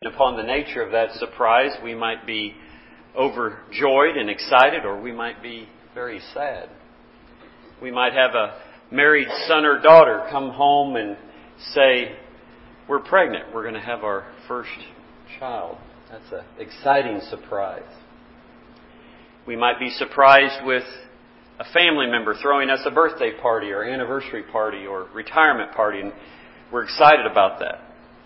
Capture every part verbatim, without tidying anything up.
upon the nature of that surprise, we might be overjoyed and excited, or we might be very sad. We might have a married son or daughter come home and say, "We're pregnant. We're going to have our first child." That's an exciting surprise. We might be surprised with a family member throwing us a birthday party or anniversary party or retirement party, and we're excited about that.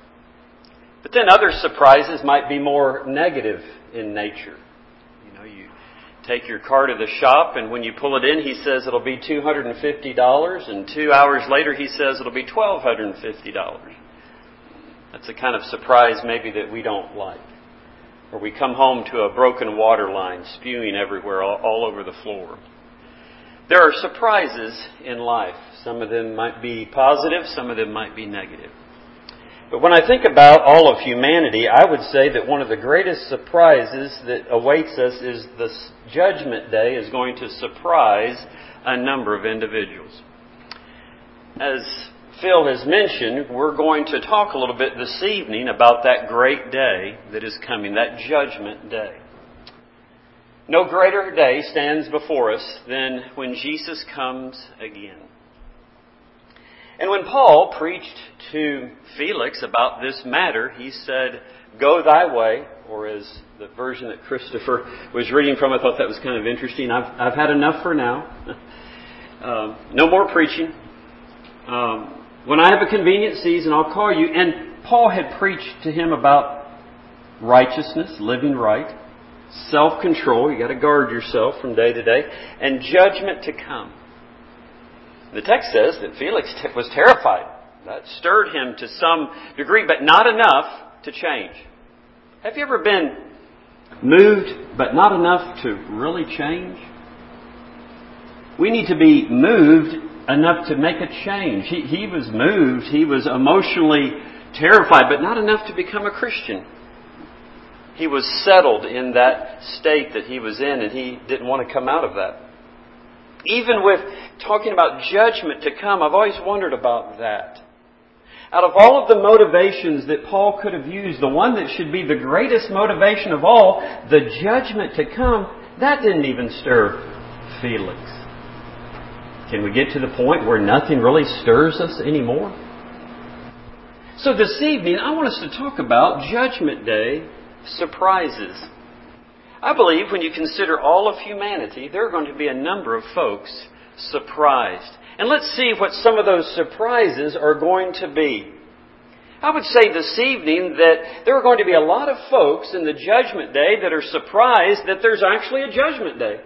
But then other surprises might be more negative in nature. You know, you take your car to the shop, and when you pull it in, he says it'll be two hundred fifty dollars, and two hours later he says it'll be one thousand two hundred fifty dollars. That's the kind of surprise maybe that we don't like. Or we come home to a broken water line spewing everywhere, all, all over the floor. There are surprises in life. Some of them might be positive, some of them might be negative. But when I think about all of humanity, I would say that one of the greatest surprises that awaits us is the Judgment Day is going to surprise a number of individuals. As Phil has mentioned, we're going to talk a little bit this evening about that great day that is coming, that Judgment Day. No greater day stands before us than when Jesus comes again. And when Paul preached to Felix about this matter, he said, "Go thy way," or as the version that Christopher was reading from, I thought that was kind of interesting. I've, I've had enough for now. um, no more preaching. Um, when I have a convenient season, I'll call you. And Paul had preached to him about righteousness, living right, self-control, you got to guard yourself from day to day, and judgment to come. The text says that Felix was terrified. That stirred him to some degree, but not enough to change. Have you ever been moved, but not enough to really change? We need to be moved enough to make a change. He, he was moved, he was emotionally terrified, but not enough to become a Christian. He was settled in that state that he was in, and he didn't want to come out of that. Even with talking about judgment to come, I've always wondered about that. Out of all of the motivations that Paul could have used, the one that should be the greatest motivation of all, the judgment to come, that didn't even stir Felix. Can we get to the point where nothing really stirs us anymore? So this evening, I want us to talk about Judgment Day surprises. I believe when you consider all of humanity, there are going to be a number of folks surprised. And let's see what some of those surprises are going to be. I would say this evening that there are going to be a lot of folks in the Judgment Day that are surprised that there's actually a Judgment Day.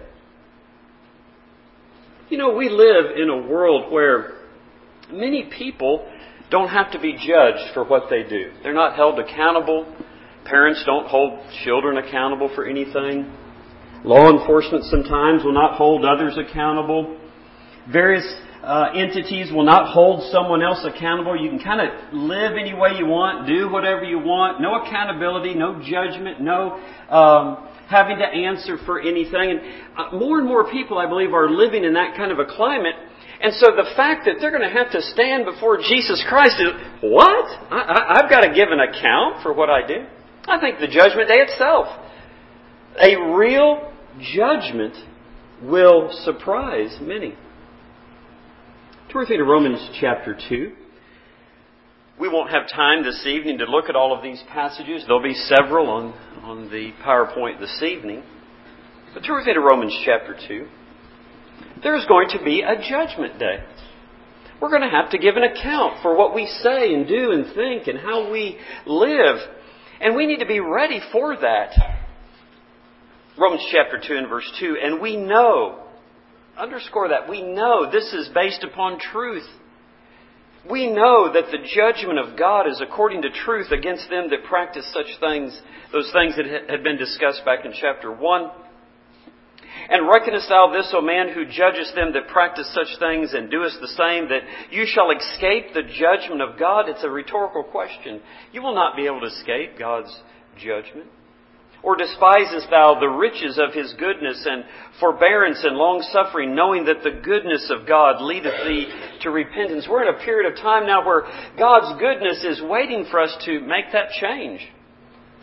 You know, we live in a world where many people don't have to be judged for what they do. They're not held accountable. Parents don't hold children accountable for anything. Law enforcement sometimes will not hold others accountable. Various uh, entities will not hold someone else accountable. You can kind of live any way you want, do whatever you want. No accountability, no judgment, no um, having to answer for anything. And uh, more and more people, I believe, are living in that kind of a climate. And so the fact that they're going to have to stand before Jesus Christ is, what? I, I, I've got to give an account for what I do? I think the Judgment Day itself, a real judgment, will surprise many. Turn with me to Romans chapter two. We won't have time this evening to look at all of these passages. There'll be several on, on the PowerPoint this evening. But turn with me to Romans chapter two. There's going to be a Judgment Day. We're going to have to give an account for what we say and do and think and how we live. And we need to be ready for that. Romans chapter two and verse two. And we know, underscore that, we know this is based upon truth. We know that the judgment of God is according to truth against them that practice such things, those things that had been discussed back in chapter one. And reckonest thou this, O man, who judgest them that practice such things, and doest the same, that you shall escape the judgment of God? It's a rhetorical question. You will not be able to escape God's judgment. Or despisest thou the riches of His goodness and forbearance and long-suffering, knowing that the goodness of God leadeth thee to repentance? We're in a period of time now where God's goodness is waiting for us to make that change.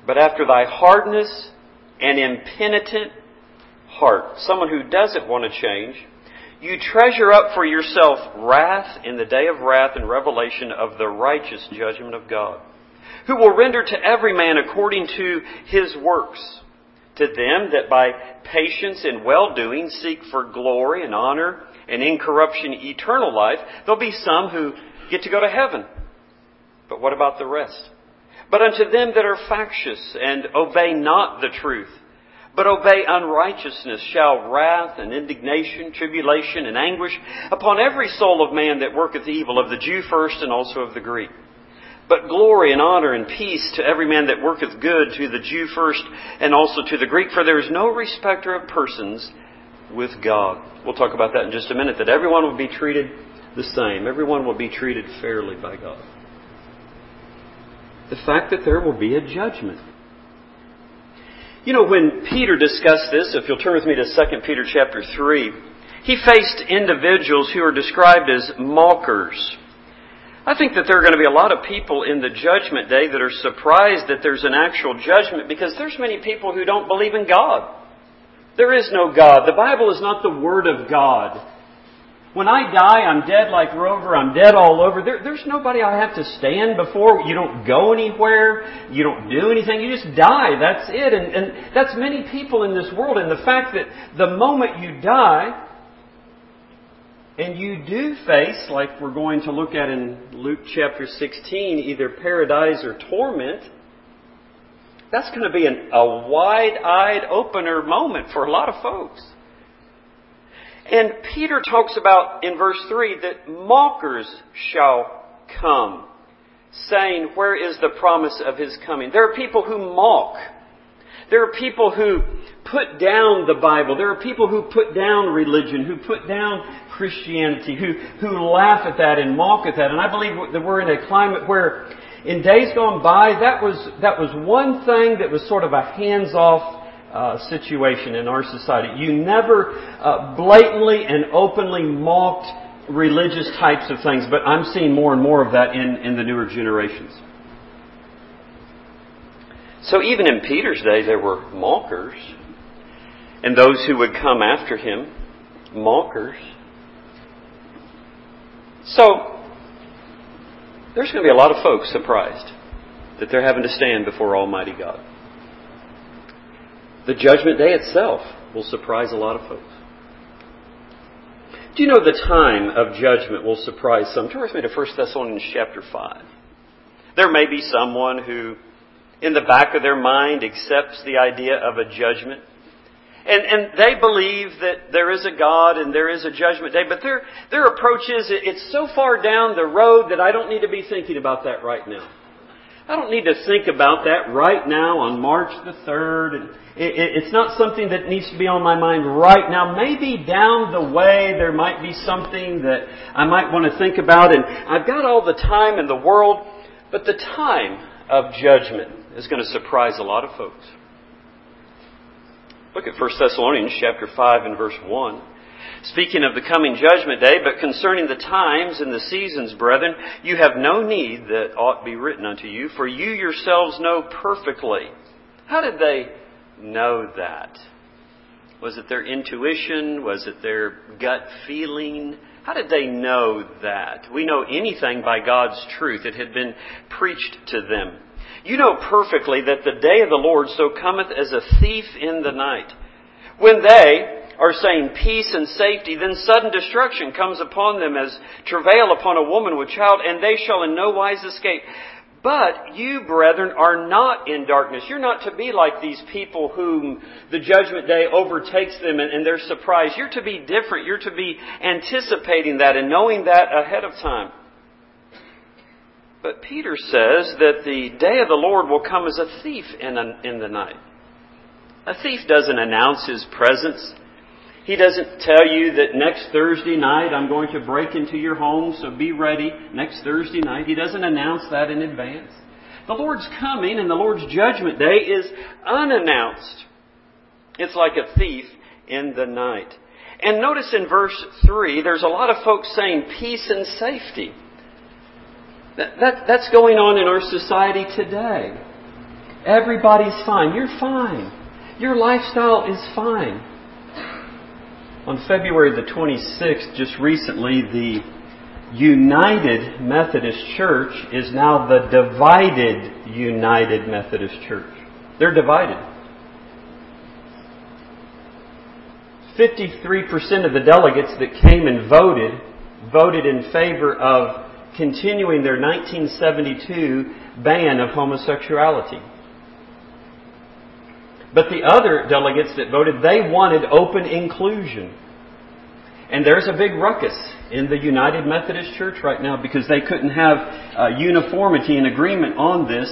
but after thy hardness and impenitent heart, someone who doesn't want to change, you treasure up for yourself wrath in the day of wrath and revelation of the righteous judgment of God, who will render to every man according to his works. To them that by patience and well-doing seek for glory and honor and incorruption eternal life, there'll be some who get to go to heaven. But what about the rest? But unto them that are factious and obey not the truth, but obey unrighteousness, shall wrath and indignation, tribulation and anguish upon every soul of man that worketh evil, of the Jew first and also of the Greek. But glory and honor and peace to every man that worketh good, to the Jew first and also to the Greek. For there is no respecter of persons with God. We'll talk about that in just a minute, that everyone will be treated the same. Everyone will be treated fairly by God. The fact that there will be a judgment. You know, when Peter discussed this, if you'll turn with me to Second Peter chapter three, he faced individuals who are described as mockers. I think that there are going to be a lot of people in the judgment day that are surprised that there's an actual judgment, because there's many people who don't believe in God. There is no God. The Bible is not the Word of God. When I die, I'm dead like Rover. I'm dead all over. There, there's nobody I have to stand before. You don't go anywhere. You don't do anything. You just die. That's it. And, and that's many people in this world. And the fact that the moment you die, and you do face, like we're going to look at in Luke chapter sixteen, either paradise or torment, that's going to be an, a wide-eyed opener moment for a lot of folks. And Peter talks about in verse three that mockers shall come, saying, where is the promise of His coming? There are people who mock. There are people who put down the Bible. There are people who put down religion, who put down Christianity, who, who laugh at that and mock at that. And I believe that we're in a climate where in days gone by, that was, that was one thing that was sort of a hands-off Uh, situation in our society. You never uh, blatantly and openly mocked religious types of things, but I'm seeing more and more of that in, in the newer generations. So even in Peter's day, there were mockers, and those who would come after him, mockers. So there's going to be a lot of folks surprised that they're having to stand before Almighty God. The judgment day itself will surprise a lot of folks. Do you know the time of judgment will surprise some? Turn with me to First Thessalonians chapter five. There may be someone who, in the back of their mind, accepts the idea of a judgment. And, and they believe that there is a God and there is a judgment day. But their, their approach is, it's so far down the road that I don't need to be thinking about that right now. I don't need to think about that right now on March the third. And it's not something that needs to be on my mind right now. Maybe down the way there might be something that I might want to think about. And I've got all the time in the world. But the time of judgment is going to surprise a lot of folks. Look at First Thessalonians chapter five and verse one. Speaking of the coming judgment day, but concerning the times and the seasons, brethren, you have no need that ought be written unto you, for you yourselves know perfectly. How did they know that? Was it their intuition? Was it their gut feeling? How did they know that? We know anything by God's truth. It had been preached to them. You know perfectly that the day of the Lord so cometh as a thief in the night. When they are saying peace and safety, then sudden destruction comes upon them as travail upon a woman with child, and they shall in no wise escape. But you, brethren, are not in darkness. You're not to be like these people whom the judgment day overtakes them and, and they're surprised. You're to be different. You're to be anticipating that and knowing that ahead of time. But Peter says that the day of the Lord will come as a thief in, a, in the night. A thief doesn't announce his presence. He doesn't tell you that next Thursday night I'm going to break into your home, so be ready next Thursday night. He doesn't announce that in advance. The Lord's coming and the Lord's judgment day is unannounced. It's like a thief in the night. And notice in verse three, there's a lot of folks saying peace and safety. That, that, that's going on in our society today. Everybody's fine. You're fine. Your lifestyle is fine. On February the twenty-sixth, just recently, the United Methodist Church is now the Divided United Methodist Church. They're divided. fifty-three percent of the delegates that came and voted, voted in favor of continuing their nineteen seventy-two ban of homosexuality. But the other delegates that voted, they wanted open inclusion. And there's a big ruckus in the United Methodist Church right now because they couldn't have uh, uniformity and agreement on this.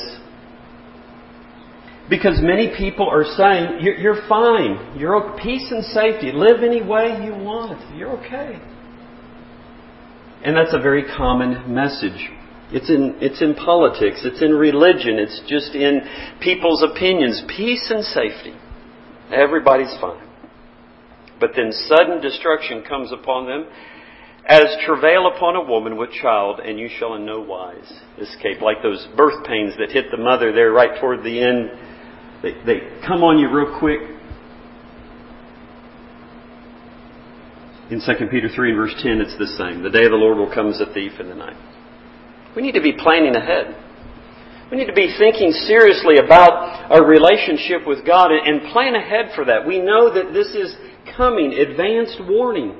Because many people are saying, you're, you're fine. You're okay. Peace and safety. Live any way you want. You're okay. And that's a very common message. It's in, it's in politics. It's in religion. It's just in people's opinions. Peace and safety. Everybody's fine. But then sudden destruction comes upon them as travail upon a woman with child, and you shall in no wise escape. Like those birth pains that hit the mother there right toward the end. They, they come on you real quick. In Second Peter three and verse ten, it's the same. The day of the Lord will come as a thief in the night. We need to be planning ahead. We need to be thinking seriously about our relationship with God and plan ahead for that. We know that this is coming, advanced warning.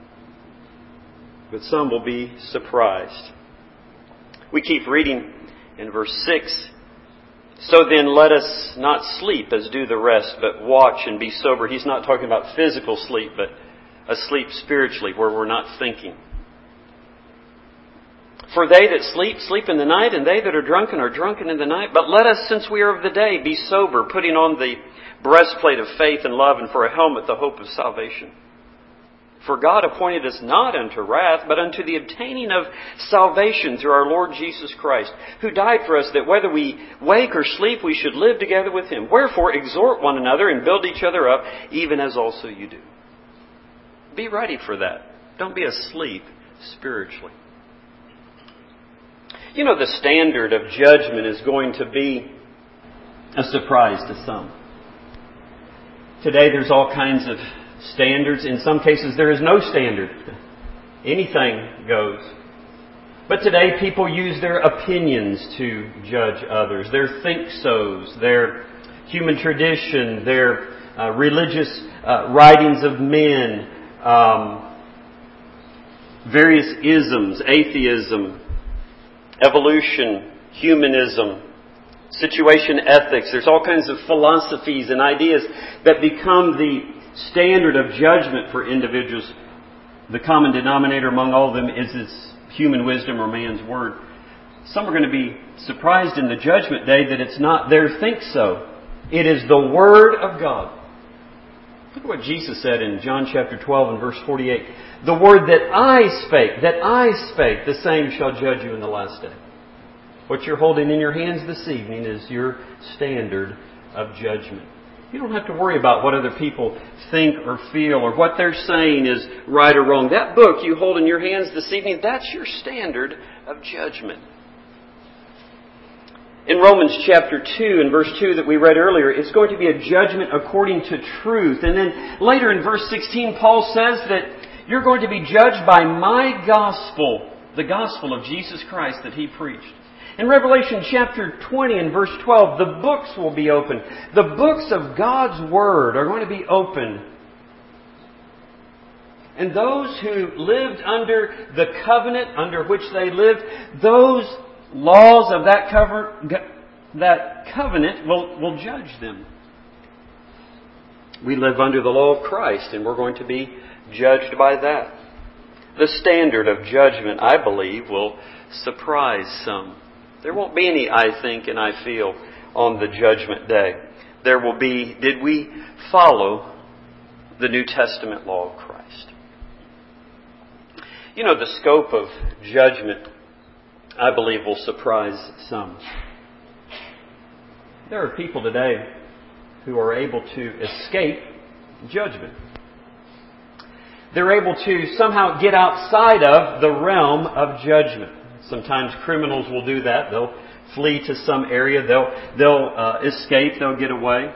But some will be surprised. We keep reading in verse six. So then let us not sleep as do the rest, but watch and be sober. He's not talking about physical sleep, but asleep spiritually, where we're not thinking. For they that sleep, sleep in the night, and they that are drunken are drunken in the night. But let us, since we are of the day, be sober, putting on the breastplate of faith and love, and for a helmet the hope of salvation. For God appointed us not unto wrath, but unto the obtaining of salvation through our Lord Jesus Christ, who died for us, that whether we wake or sleep, we should live together with Him. Wherefore exhort one another and build each other up, even as also you do. Be ready for that. Don't be asleep spiritually. You know, the standard of judgment is going to be a surprise to some. Today there's all kinds of standards. In some cases there is no standard. Anything goes. But today people use their opinions to judge others. Their think-sos, their human tradition, their uh, religious uh, writings of men, um, various isms, atheism, evolution, humanism, situation ethics. There's all kinds of philosophies and ideas that become the standard of judgment for individuals. The common denominator among all of them is this human wisdom or man's word. Some are going to be surprised in the judgment day that it's not their think-so. It is the Word of God. Look at what Jesus said in John chapter twelve and verse forty-eight. The word that I spake, that I spake, the same shall judge you in the last day. What you're holding in your hands this evening is your standard of judgment. You don't have to worry about what other people think or feel or what they're saying is right or wrong. That book you hold in your hands this evening, that's your standard of judgment. In Romans chapter two and verse two that we read earlier, it's going to be a judgment according to truth. And then later in verse sixteen, Paul says that you're going to be judged by my gospel, the gospel of Jesus Christ that He preached. In Revelation chapter twenty and verse twelve, the books will be opened. The books of God's Word are going to be opened. And those who lived under the covenant under which they lived, those laws of that, cover, that covenant will, will judge them. We live under the law of Christ, and we're going to be judged by that. The standard of judgment, I believe, will surprise some. There won't be any I think and I feel on the judgment day. There will be, did we follow the New Testament law of Christ? You know, the scope of judgment, I believe, will surprise some. There are people today who are able to escape judgment. They're able to somehow get outside of the realm of judgment. Sometimes criminals will do that. They'll flee to some area. They'll, they'll uh, escape. They'll get away.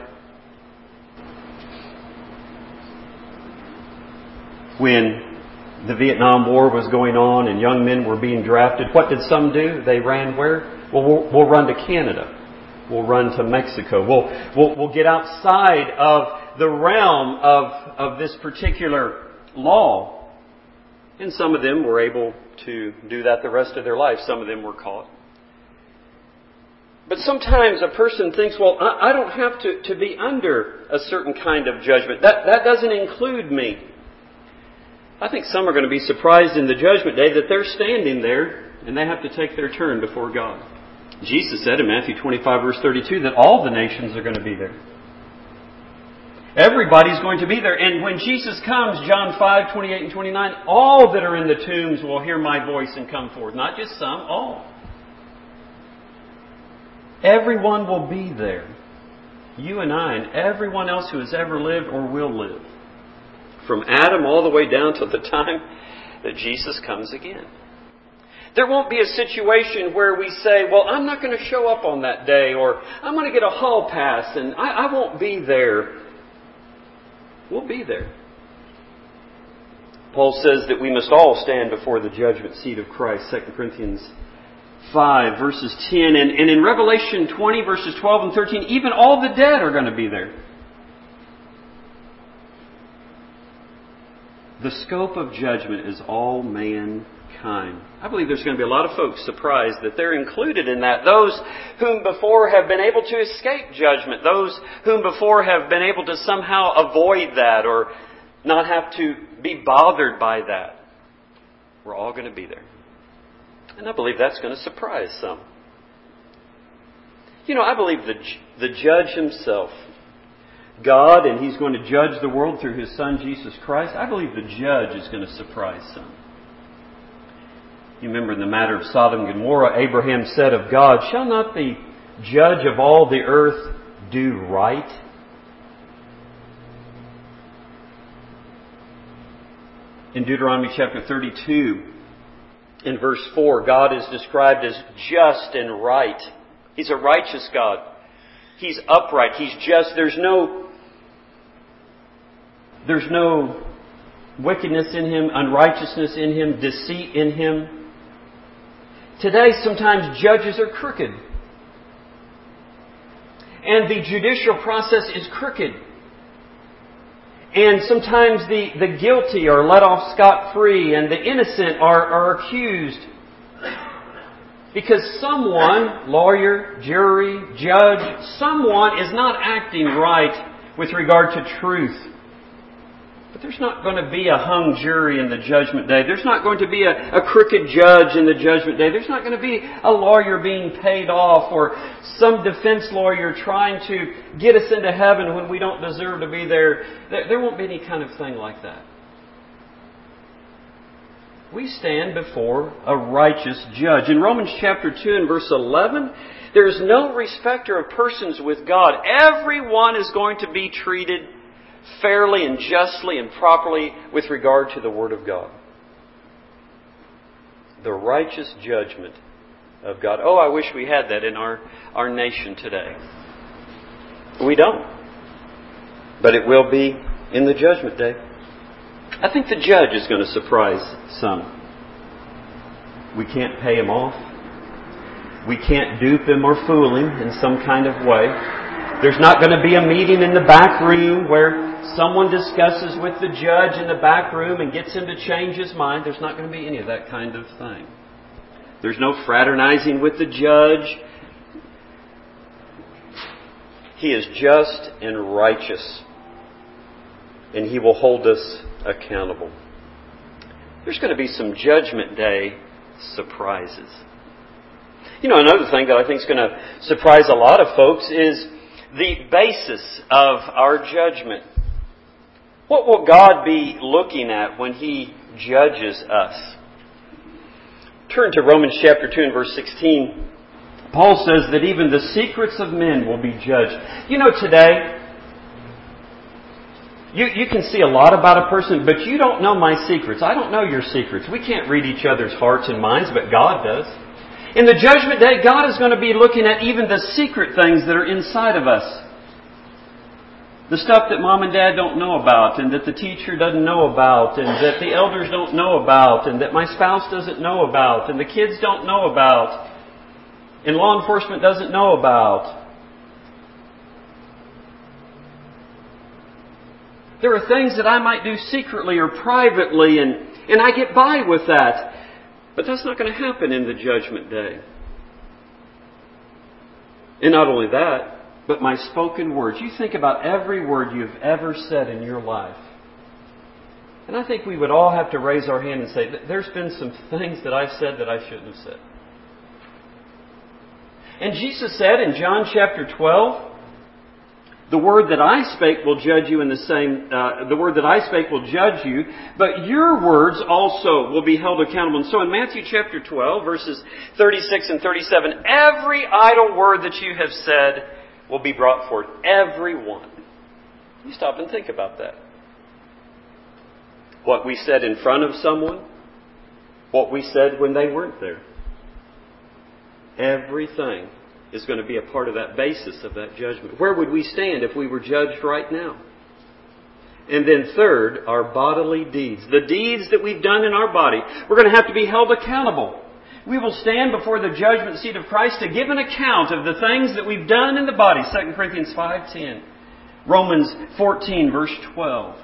When the Vietnam War was going on and young men were being drafted, what did some do? They ran where? Well, we'll, we'll run to Canada. We'll run to Mexico. We'll, we'll, we'll get outside of the realm of, of this particular law. And some of them were able to do that the rest of their life. Some of them were caught. But sometimes a person thinks, well, I, I don't have to, to be under a certain kind of judgment. That, that doesn't include me. I think some are going to be surprised in the judgment day that they're standing there and they have to take their turn before God. Jesus said in Matthew twenty-five, verse thirty-two, that all the nations are going to be there. Everybody's going to be there. And when Jesus comes, John five, twenty-eight and twenty-nine, all that are in the tombs will hear my voice and come forth. Not just some, all. Everyone will be there. You and I and everyone else who has ever lived or will live. From Adam all the way down to the time that Jesus comes again. There won't be a situation where we say, well, I'm not going to show up on that day, or I'm going to get a hall pass and I, I won't be there. We'll be there. Paul says that we must all stand before the judgment seat of Christ, Second Corinthians five, verses ten. And, and in Revelation twenty, verses twelve and thirteen, even all the dead are going to be there. The scope of judgment is all mankind. I believe there's going to be a lot of folks surprised that they're included in that. Those whom before have been able to escape judgment. Those whom before have been able to somehow avoid that or not have to be bothered by that. We're all going to be there. And I believe that's going to surprise some. You know, I believe the, the judge himself, God, and He's going to judge the world through His Son, Jesus Christ. I believe the judge is going to surprise some. You remember in the matter of Sodom and Gomorrah, Abraham said of God, shall not the judge of all the earth do right? In Deuteronomy chapter thirty-two, in verse four, God is described as just and right. He's a righteous God. He's upright. He's just. There's no, there's no wickedness in Him, unrighteousness in Him, deceit in Him. Today, sometimes judges are crooked. And the judicial process is crooked. And sometimes the, the guilty are let off scot-free and the innocent are, are accused. Because someone, lawyer, jury, judge, someone is not acting right with regard to truth. But there's not going to be a hung jury in the judgment day. There's not going to be a, a crooked judge in the judgment day. There's not going to be a lawyer being paid off or some defense lawyer trying to get us into heaven when we don't deserve to be there. There, there won't be any kind of thing like that. We stand before a righteous judge. In Romans chapter two and verse eleven, there is no respecter of persons with God. Everyone is going to be treated fairly and justly and properly with regard to the Word of God. The righteous judgment of God. Oh, I wish we had that in our, our nation today. We don't. But it will be in the judgment day. I think the judge is going to surprise some. We can't pay him off. We can't dupe him or fool him in some kind of way. There's not going to be a meeting in the back room where someone discusses with the judge in the back room and gets him to change his mind. There's not going to be any of that kind of thing. There's no fraternizing with the judge. He is just and righteous. And He will hold us accountable. There's going to be some judgment day surprises. You know, another thing that I think is going to surprise a lot of folks is the basis of our judgment. What will God be looking at when He judges us? Turn to Romans chapter two and verse sixteen. Paul says that even the secrets of men will be judged. You know, today, You, you can see a lot about a person, but you don't know my secrets. I don't know your secrets. We can't read each other's hearts and minds, but God does. In the judgment day, God is going to be looking at even the secret things that are inside of us. The stuff that mom and dad don't know about, and that the teacher doesn't know about, and that the elders don't know about, and that my spouse doesn't know about, and the kids don't know about, and law enforcement doesn't know about. There are things that I might do secretly or privately, and, and I get by with that. But that's not going to happen in the judgment day. And not only that, but my spoken words. You think about every word you've ever said in your life. And I think we would all have to raise our hand and say, there's been some things that I've said that I shouldn't have said. And Jesus said in John chapter twelve, the word that I spake will judge you in the same, uh, the word that I spake will judge you, but your words also will be held accountable. And so in Matthew chapter twelve, verses thirty-six and thirty-seven, every idle word that you have said will be brought forth. Every one. You stop and think about that. What we said in front of someone, what we said when they weren't there. Everything is going to be a part of that basis of that judgment. Where would we stand if we were judged right now? And then third, our bodily deeds. The deeds that we've done in our body. We're going to have to be held accountable. We will stand before the judgment seat of Christ to give an account of the things that we've done in the body. Second Corinthians five ten. Romans fourteen, verse twelve.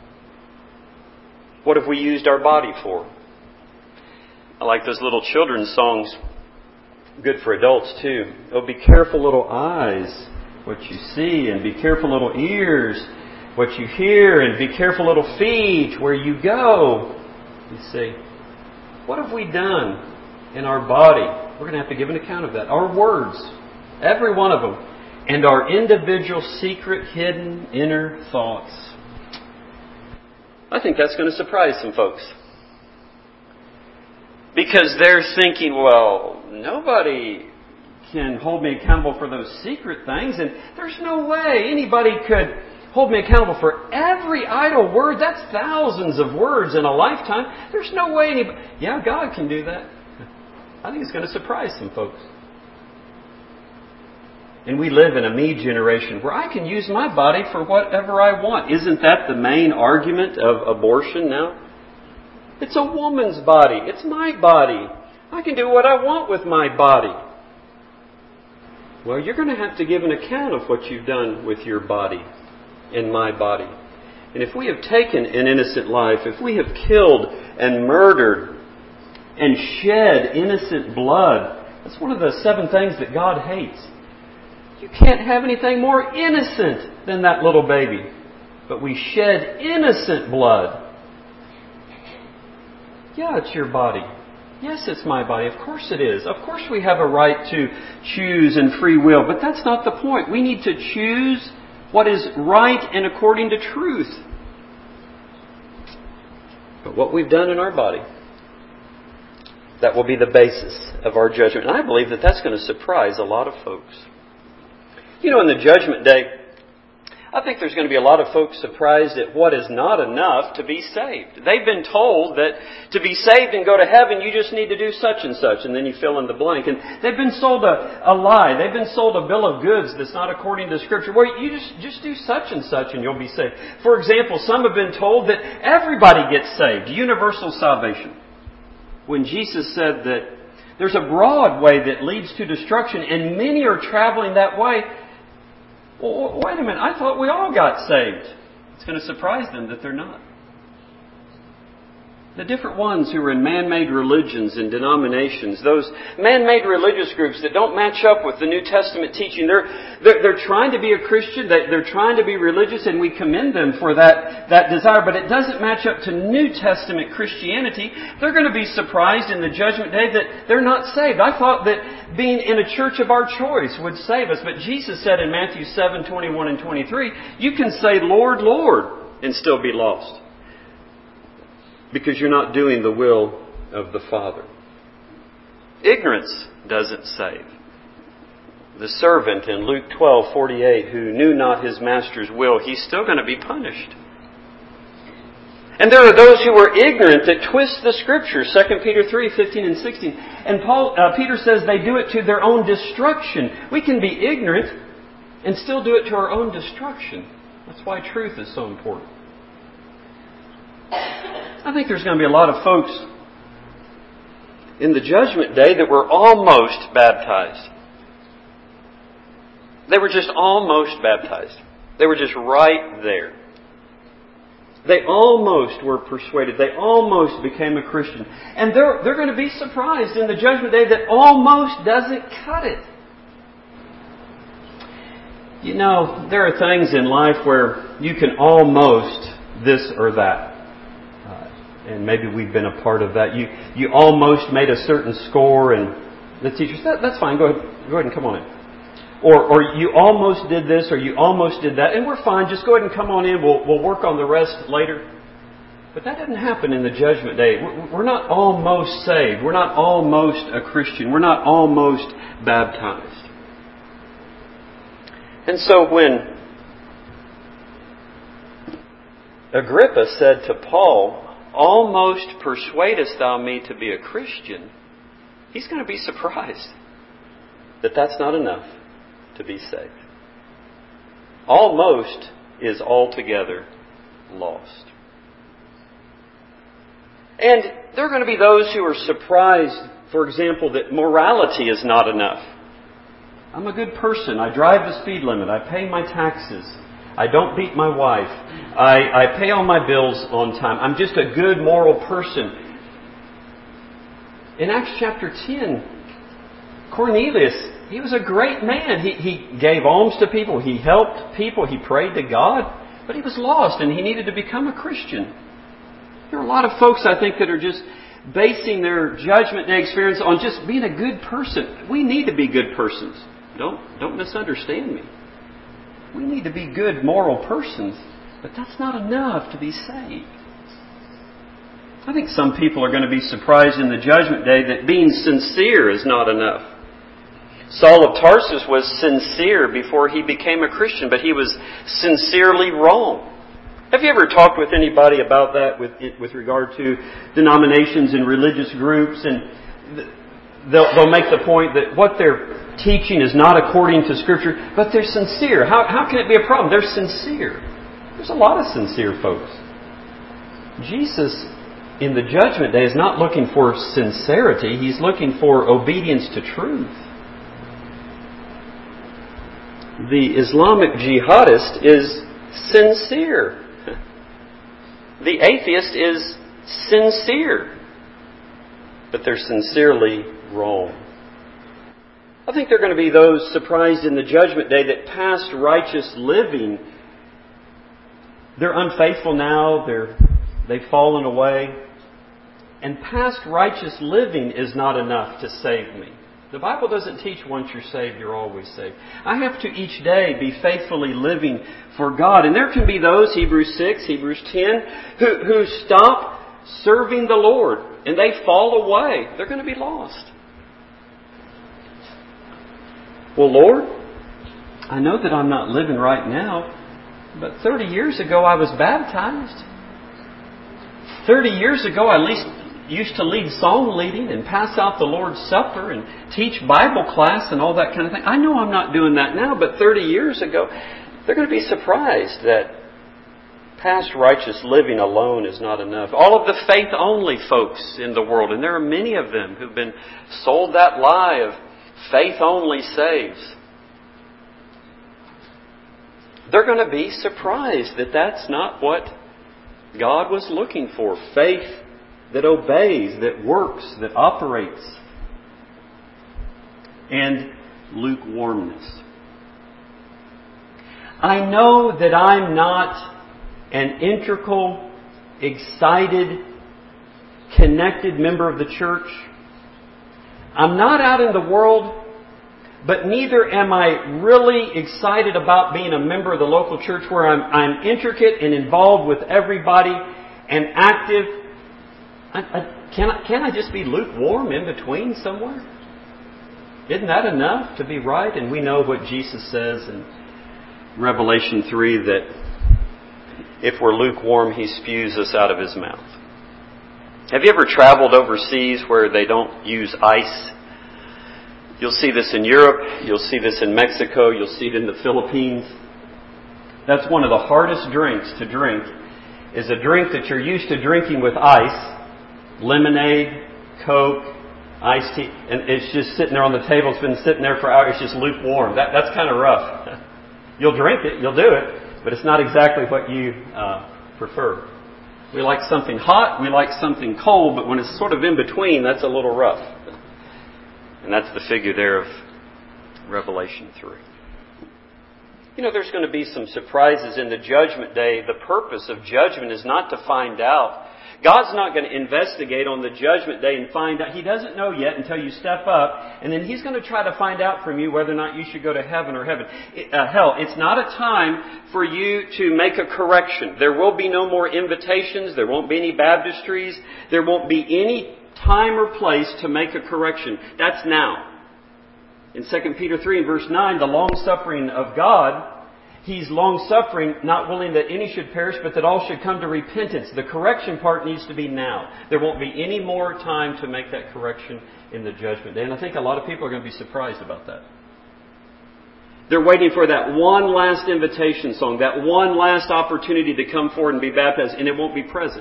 What have we used our body for? I like those little children's songs. Good for adults too. Oh, be careful, little eyes, what you see, and be careful, little ears, what you hear, and be careful, little feet, where you go. You see, what have we done in our body? We're going to have to give an account of that. Our words, every one of them, and our individual secret, hidden, inner thoughts. I think that's going to surprise some folks. Because they're thinking, well, nobody can hold me accountable for those secret things, and there's no way anybody could hold me accountable for every idle word. That's thousands of words in a lifetime. There's no way anybody... Yeah, God can do that. I think it's going to surprise some folks. And we live in a me generation where I can use my body for whatever I want. Isn't that the main argument of abortion now? It's a woman's body. It's my body. I can do what I want with my body. Well, you're going to have to give an account of what you've done with your body and my body. And if we have taken an innocent life, if we have killed and murdered and shed innocent blood, that's one of the seven things that God hates. You can't have anything more innocent than that little baby. But we shed innocent blood. Yeah, it's your body. Yes, it's my body. Of course it is. Of course we have a right to choose and free will. But that's not the point. We need to choose what is right and according to truth. But what we've done in our body, that will be the basis of our judgment. And I believe that that's going to surprise a lot of folks. You know, in the judgment day, I think there's going to be a lot of folks surprised at what is not enough to be saved. They've been told that to be saved and go to heaven, you just need to do such and such, and then you fill in the blank. And they've been sold a, a lie. They've been sold a bill of goods that's not according to Scripture. Well, you just, just do such and such and you'll be saved. For example, some have been told that everybody gets saved, universal salvation. When Jesus said that there's a broad way that leads to destruction and many are traveling that way. Well, wait a minute, I thought we all got saved. It's going to surprise them that they're not. The different ones who are in man-made religions and denominations, those man-made religious groups that don't match up with the New Testament teaching, they're, they're, they're trying to be a Christian, they're trying to be religious, and we commend them for that, that desire, but it doesn't match up to New Testament Christianity. They're going to be surprised in the judgment day that they're not saved. I thought that being in a church of our choice would save us, but Jesus said in Matthew seven, twenty-one and twenty-three, you can say, Lord, Lord, and still be lost. Because you're not doing the will of the Father. Ignorance doesn't save. The servant in Luke twelve forty-eight who knew not his master's will, he's still going to be punished. And there are those who are ignorant that twist the Scriptures, Second Peter three, fifteen and sixteen. And Paul, uh, Peter says they do it to their own destruction. We can be ignorant and still do it to our own destruction. That's why truth is so important. I think there's going to be a lot of folks in the judgment day that were almost baptized. They were just almost baptized. They were just right there. They almost were persuaded. They almost became a Christian. And they're, they're going to be surprised in the judgment day that almost doesn't cut it. You know, there are things in life where you can almost this or that. Uh, and maybe we've been a part of that. You you almost made a certain score and the teacher said, that's fine, go ahead, go ahead and come on in. Or, or you almost did this, or you almost did that, and we're fine. Just go ahead and come on in. We'll, we'll work on the rest later. But that doesn't happen in the judgment day. We're, we're not almost saved. We're not almost a Christian. We're not almost baptized. And so when Agrippa said to Paul, "Almost persuadest thou me to be a Christian," he's going to be surprised that that's not enough to be saved. Almost is altogether lost. And there are going to be those who are surprised, for example, that morality is not enough. I'm a good person. I drive the speed limit. I pay my taxes. I don't beat my wife. I, I pay all my bills on time. I'm just a good moral person. In Acts chapter ten, Cornelius, he was a great man. He, he gave alms to people. He helped people. He prayed to God. But he was lost and he needed to become a Christian. There are a lot of folks, I think, that are just basing their judgment day experience on just being a good person. We need to be good persons. Don't, don't misunderstand me. We need to be good moral persons. But that's not enough to be saved. I think some people are going to be surprised in the judgment day that being sincere is not enough. Saul of Tarsus was sincere before he became a Christian, but he was sincerely wrong. Have you ever talked with anybody about that with with regard to denominations and religious groups? And they'll, they'll make the point that what they're teaching is not according to Scripture, but they're sincere. How, how can it be a problem? They're sincere. There's a lot of sincere folks. Jesus, in the judgment day, is not looking for sincerity. He's looking for obedience to truth. The Islamic jihadist is sincere. The atheist is sincere. But they're sincerely wrong. I think there are going to be those surprised in the judgment day that past righteous living, they're unfaithful now, they're, they've fallen away. And past righteous living is not enough to save me. The Bible doesn't teach once you're saved, you're always saved. I have to each day be faithfully living for God. And there can be those, Hebrews six, Hebrews ten, who, who stop serving the Lord and they fall away. They're going to be lost. Well, Lord, I know that I'm not living right now, but thirty years ago I was baptized. thirty years ago I at least used to lead song leading and pass out the Lord's Supper and teach Bible class and all that kind of thing. I know I'm not doing that now, but thirty years ago, they're going to be surprised that past righteous living alone is not enough. All of the faith-only folks in the world, and there are many of them who've been sold that lie of faith only saves. They're going to be surprised that that's not what God was looking for. Faith that obeys, that works, that operates. And lukewarmness. I know that I'm not an integral, excited, connected member of the church. I'm not out in the world, but neither am I really excited about being a member of the local church where I'm, I'm intricate and involved with everybody and active. I, I, can, I, can I just be lukewarm in between somewhere? Isn't that enough to be right? And we know what Jesus says in Revelation three, that If we're lukewarm, He spews us out of His mouth. Have you ever traveled overseas where they don't use ice? You'll see this in Europe. You'll see this in Mexico. You'll see it in the Philippines. That's one of the hardest drinks to drink, is a drink that you're used to drinking with ice, lemonade, Coke, iced tea, and it's just sitting there on the table. It's been sitting there for hours. It's just lukewarm. That, that's kind of rough. You'll drink it, you'll do it, but it's not exactly what you uh, prefer. We like something hot, we like something cold, but when it's sort of in between, that's a little rough. And that's the figure there of Revelation three. You know, there's going to be some surprises in the judgment day. The purpose of judgment is not to find out. God's not going to investigate on the judgment day and find out. He doesn't know yet until you step up. And then He's going to try to find out from you whether or not you should go to heaven or heaven. Uh, hell, it's not a time for you to make a correction. There will be no more invitations. There won't be any baptistries. There won't be any time or place to make a correction. That's now. In Second Peter three and verse nine, the long-suffering of God, He's long-suffering, not willing that any should perish, but that all should come to repentance. The correction part needs to be now. There won't be any more time to make that correction in the judgment day. And I think a lot of people are going to be surprised about that. They're waiting for that one last invitation song, that one last opportunity to come forward and be baptized, and it won't be present.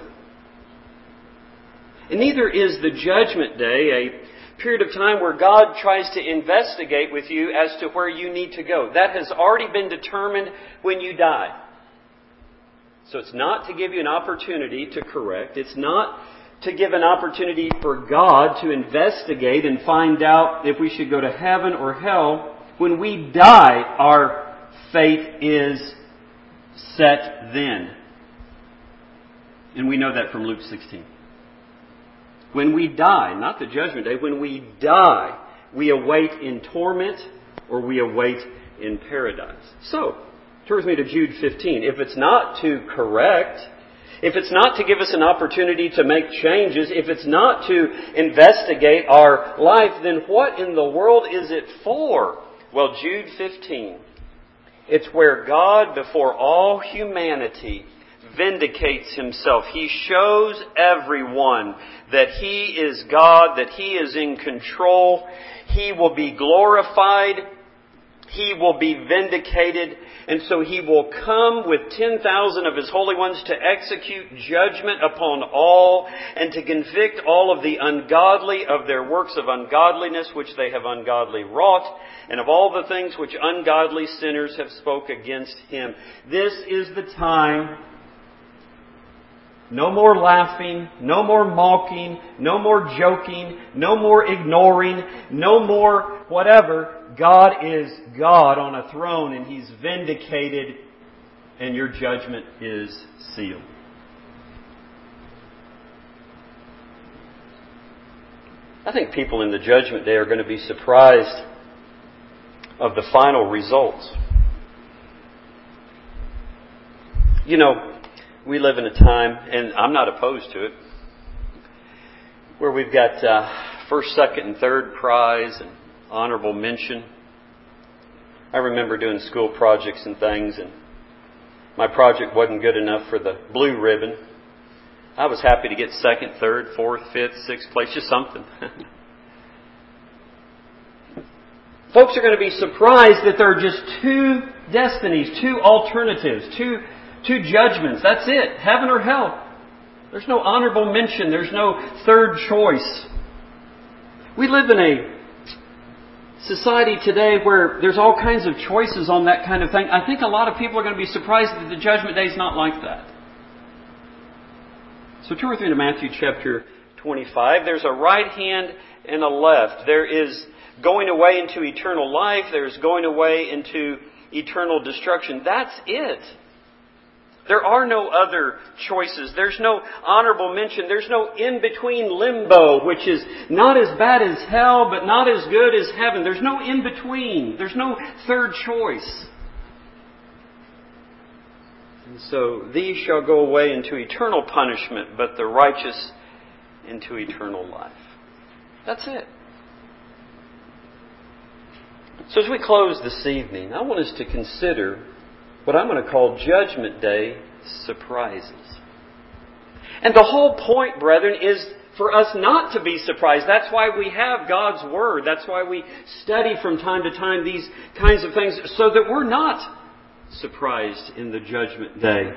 And neither is the judgment day a period of time where God tries to investigate with you as to where you need to go. That has already been determined when you die. So it's not to give you an opportunity to correct. It's not to give an opportunity for God to investigate and find out if we should go to heaven or hell. When we die, our fate is set then. And we know that from Luke sixteen. When we die, not the judgment day, when we die, we await in torment or we await in paradise. So, turn with me to Jude fifteen. If it's not to correct, if it's not to give us an opportunity to make changes, if it's not to investigate our life, then what in the world is it for? Well, Jude fifteen. It's where God, before all humanity, vindicates Himself. He shows everyone that He is God, that He is in control. He will be glorified. He will be vindicated. And so He will come with ten thousand of His holy ones to execute judgment upon all and to convict all of the ungodly of their works of ungodliness which they have ungodly wrought, and of all the things which ungodly sinners have spoke against Him. This is the time. No more laughing, no more mocking, no more joking, no more ignoring, no more whatever. God is God on a throne and He's vindicated and your judgment is sealed. I think people in the judgment day are going to be surprised of the final results. You know, we live in a time, and I'm not opposed to it, where we've got uh, first, second, and third prize and honorable mention. I remember doing school projects and things, and my project wasn't good enough for the blue ribbon. I was happy to get second, third, fourth, fifth, sixth place, just something. Folks are going to be surprised that there are just two destinies, two alternatives, two Two judgments. That's it. Heaven or hell. There's no honorable mention. There's no third choice. We live in a society today where there's all kinds of choices on that kind of thing. I think a lot of people are going to be surprised that the judgment day is not like that. So turn with me to Matthew chapter twenty-five. There's a right hand and a left. There is going away into eternal life. There's going away into eternal destruction. That's it. There are no other choices. There's no honorable mention. There's no in-between limbo, which is not as bad as hell, but not as good as heaven. There's no in-between. There's no third choice. And so these shall go away into eternal punishment, but the righteous into eternal life. That's it. So as we close this evening, I want us to consider what I'm going to call Judgment Day surprises. And the whole point, brethren, is for us not to be surprised. That's why we have God's Word. That's why we study from time to time these kinds of things, so that we're not surprised in the judgment day.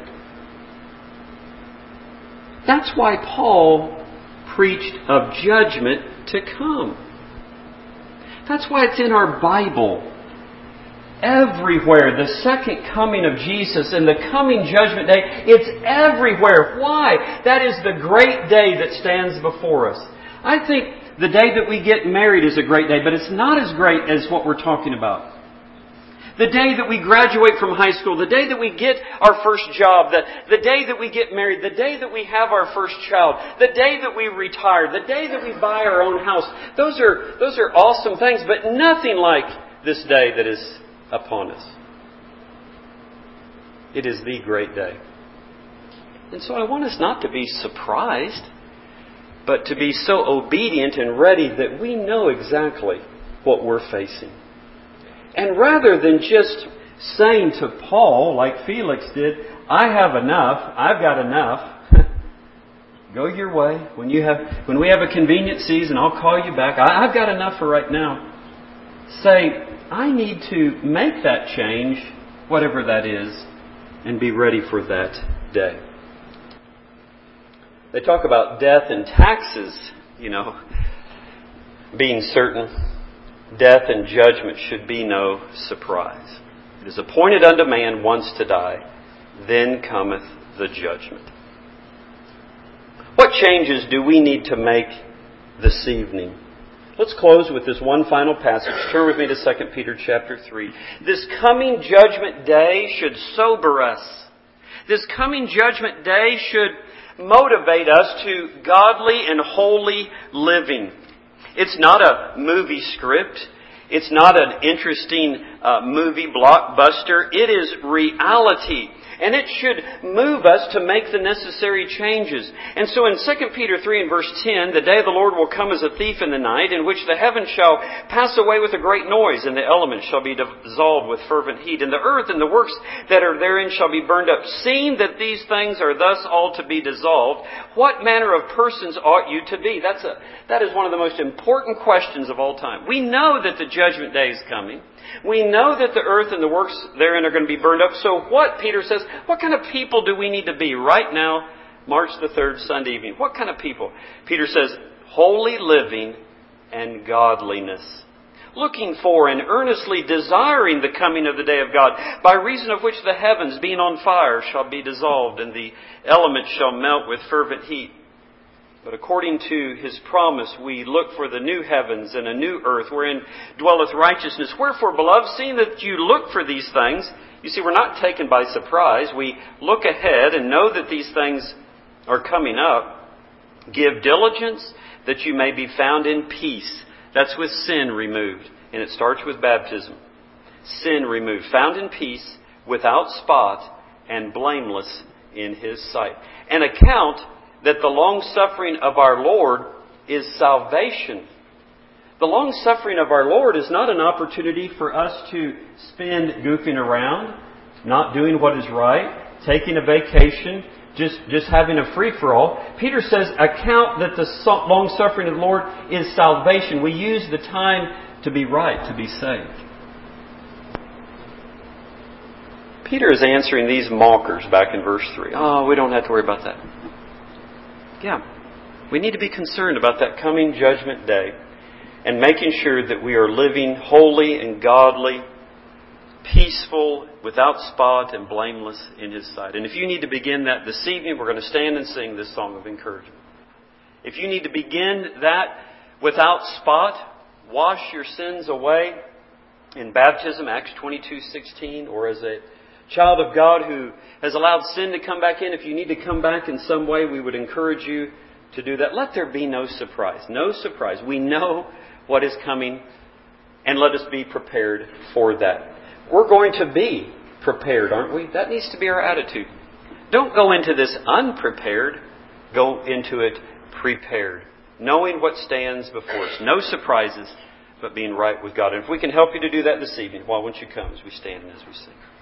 That's why Paul preached of judgment to come. That's why it's in our Bible. Everywhere, the second coming of Jesus and the coming judgment day, it's everywhere. Why? That is the great day that stands before us. I think the day that we get married is a great day, but it's not as great as what we're talking about. The day that we graduate from high school, the day that we get our first job, the, the day that we get married, the day that we have our first child, the day that we retire, the day that we buy our own house. Those are, those are awesome things, but nothing like this day that is upon us. It is the great day. And so I want us not to be surprised, but to be so obedient and ready that we know exactly what we're facing. And rather than just saying to Paul, like Felix did, I have enough, I've got enough, go your way. When you have, when we have a convenient season, I'll call you back. I, I've got enough for right now. Say, I need to make that change, whatever that is, and be ready for that day. They talk about death and taxes, you know, being certain. Death and judgment should be no surprise. It is appointed unto man once to die, then cometh the judgment. What changes do we need to make this evening? Let's close with this one final passage. Turn with me to Second Peter chapter three. This coming judgment day should sober us. This coming judgment day should motivate us to godly and holy living. It's not a movie script. It's not an interesting uh, movie blockbuster. It is reality. And it should move us to make the necessary changes. And so in Second Peter three and verse ten, the day of the Lord will come as a thief in the night, in which the heavens shall pass away with a great noise, and the elements shall be dissolved with fervent heat, and the earth and the works that are therein shall be burned up. Seeing that these things are thus all to be dissolved, what manner of persons ought you to be? That's a, that is one of the most important questions of all time. We know that the judgment day is coming. We know that the earth and the works therein are going to be burned up. So what, Peter says, what kind of people do we need to be right now, March the third, Sunday evening? What kind of people? Peter says, holy living and godliness. Looking for and earnestly desiring the coming of the day of God, by reason of which the heavens, being on fire, shall be dissolved, and the elements shall melt with fervent heat. But according to His promise, we look for the new heavens and a new earth wherein dwelleth righteousness. Wherefore, beloved, seeing that you look for these things, you see, we're not taken by surprise. We look ahead and know that these things are coming up. Give diligence that you may be found in peace. That's with sin removed. And it starts with baptism. Sin removed. Found in peace, without spot, and blameless in His sight. An account that the long-suffering of our Lord is salvation. The long-suffering of our Lord is not an opportunity for us to spend goofing around, not doing what is right, taking a vacation, just, just having a free-for-all. Peter says, account that the long-suffering of the Lord is salvation. We use the time to be right, to be saved. Peter is answering these mockers back in verse three. Oh, we don't have to worry about that. Yeah, we need to be concerned about that coming judgment day and making sure that we are living holy and godly, peaceful, without spot, and blameless in His sight. And if you need to begin that this evening, we're going to stand and sing this song of encouragement. If you need to begin that without spot, wash your sins away in baptism, Acts twenty-two sixteen, or as a child of God who has allowed sin to come back in, if you need to come back in some way, we would encourage you to do that. Let there be no surprise. No surprise. We know what is coming, and let us be prepared for that. We're going to be prepared, aren't we? That needs to be our attitude. Don't go into this unprepared. Go into it prepared, knowing what stands before us. No surprises, but being right with God. And if we can help you to do that this evening, why won't you come as we stand and as we sing?